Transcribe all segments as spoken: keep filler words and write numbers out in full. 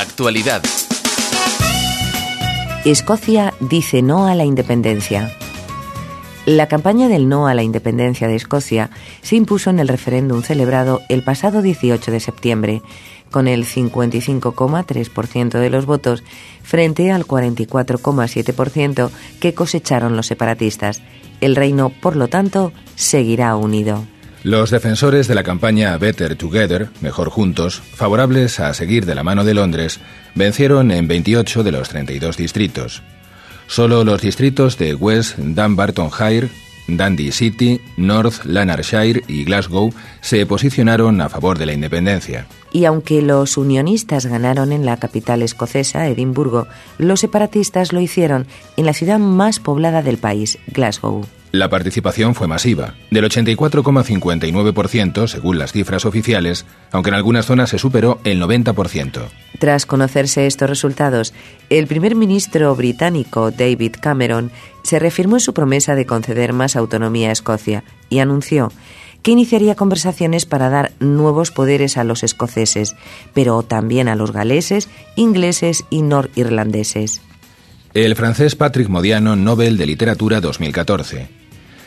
Actualidad. Escocia dice no a la independencia. La campaña del no a la independencia de Escocia se impuso en el referéndum celebrado el pasado dieciocho de septiembre, con el cincuenta y cinco coma tres por ciento de los votos frente al cuarenta y cuatro coma siete por ciento que cosecharon los separatistas. El reino, por lo tanto, seguirá unido. Los defensores de la campaña Better Together, mejor juntos, favorables a seguir de la mano de Londres, vencieron en veintiocho de los treinta y dos distritos. Solo los distritos de West Dunbartonshire, Dundee City, North Lanarkshire y Glasgow se posicionaron a favor de la independencia. Y aunque los unionistas ganaron en la capital escocesa, Edimburgo, los separatistas lo hicieron en la ciudad más poblada del país, Glasgow. La participación fue masiva, del ochenta y cuatro coma cincuenta y nueve por ciento según las cifras oficiales, aunque en algunas zonas se superó el noventa por ciento. Tras conocerse estos resultados, el primer ministro británico David Cameron se reafirmó en su promesa de conceder más autonomía a Escocia y anunció que iniciaría conversaciones para dar nuevos poderes a los escoceses, pero también a los galeses, ingleses y norirlandeses. El francés Patrick Modiano, Nobel de Literatura dos mil catorce.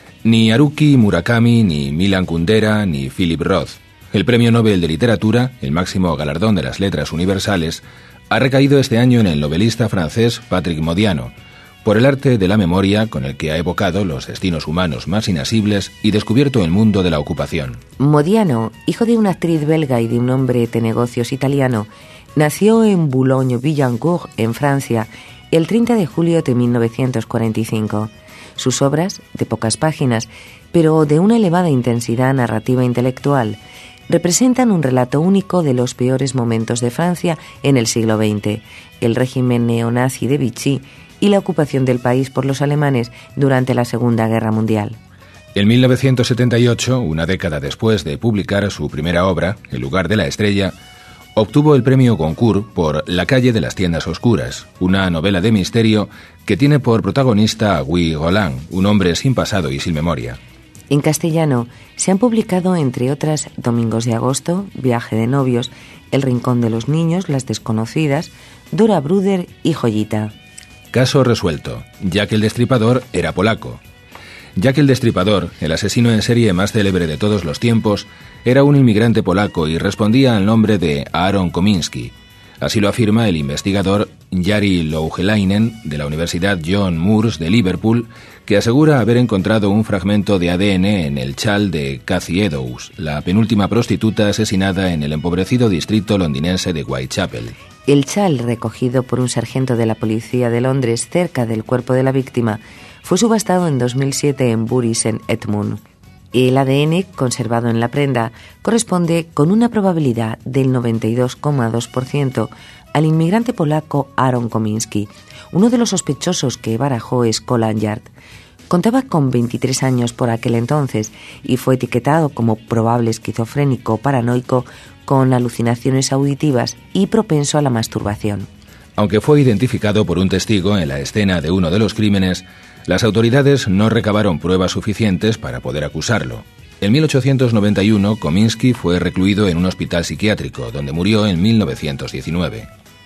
Ni Haruki Murakami, ni Milan Kundera, ni Philip Roth. El Premio Nobel de Literatura, el máximo galardón de las letras universales, ha recaído este año en el novelista francés Patrick Modiano, por el arte de la memoria con el que ha evocado los destinos humanos más inasibles y descubierto el mundo de la ocupación. Modiano, hijo de una actriz belga y de un hombre de negocios italiano, nació en Boulogne-Billancourt, en Francia, el treinta de julio de mil novecientos cuarenta y cinco. Sus obras, de pocas páginas, pero de una elevada intensidad narrativa intelectual, representan un relato único de los peores momentos de Francia en el siglo veinte, el régimen neonazi de Vichy y la ocupación del país por los alemanes durante la Segunda Guerra Mundial. En mil novecientos setenta y ocho, una década después de publicar su primera obra, El lugar de la estrella, obtuvo el premio Goncourt por La calle de las tiendas oscuras, una novela de misterio que tiene por protagonista a Guy Roland, un hombre sin pasado y sin memoria. En castellano se han publicado, entre otras, Domingos de agosto, Viaje de novios, El rincón de los niños, Las desconocidas, Dora Bruder y Joyita. Caso resuelto. Jack el Destripador era polaco. Jack el Destripador, el asesino en serie más célebre de todos los tiempos, era un inmigrante polaco y respondía al nombre de Aaron Kominski. Así lo afirma el investigador Jari Louhelainen de la Universidad John Moores de Liverpool, que asegura haber encontrado un fragmento de A D N en el chal de Cathy Eddowes, la penúltima prostituta asesinada en el empobrecido distrito londinense de Whitechapel. El chal, recogido por un sargento de la policía de Londres cerca del cuerpo de la víctima, fue subastado en dos mil siete en Bury St Edmund. El A D N conservado en la prenda corresponde con una probabilidad del noventa y dos coma dos por ciento al inmigrante polaco Aaron Kominski, uno de los sospechosos que barajó Scotland Yard. Contaba con veintitrés años por aquel entonces y fue etiquetado como probable esquizofrénico paranoico con alucinaciones auditivas y propenso a la masturbación. Aunque fue identificado por un testigo en la escena de uno de los crímenes, las autoridades no recabaron pruebas suficientes para poder acusarlo. En mil ochocientos noventa y uno, Kominski fue recluido en un hospital psiquiátrico, donde murió en mil novecientos diecinueve.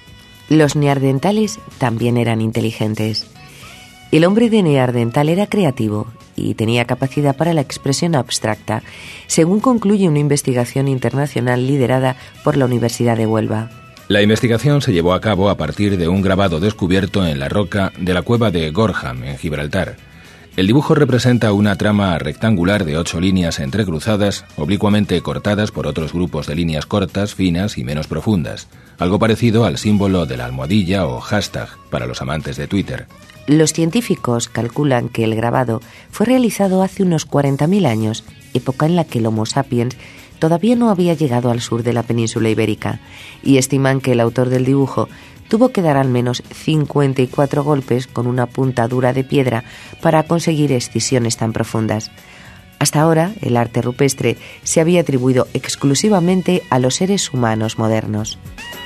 Los neandertales también eran inteligentes. El hombre de Neandertal era creativo y tenía capacidad para la expresión abstracta, según concluye una investigación internacional liderada por la Universidad de Huelva. La investigación se llevó a cabo a partir de un grabado descubierto en la roca de la cueva de Gorham, en Gibraltar. El dibujo representa una trama rectangular de ocho líneas entrecruzadas, oblicuamente cortadas por otros grupos de líneas cortas, finas y menos profundas, algo parecido al símbolo de la almohadilla o hashtag para los amantes de Twitter. Los científicos calculan que el grabado fue realizado hace unos cuarenta mil años, época en la que el Homo sapiens todavía no había llegado al sur de la península ibérica, y estiman que el autor del dibujo tuvo que dar al menos cincuenta y cuatro golpes con una punta dura de piedra para conseguir excisiones tan profundas. Hasta ahora, el arte rupestre se había atribuido exclusivamente a los seres humanos modernos.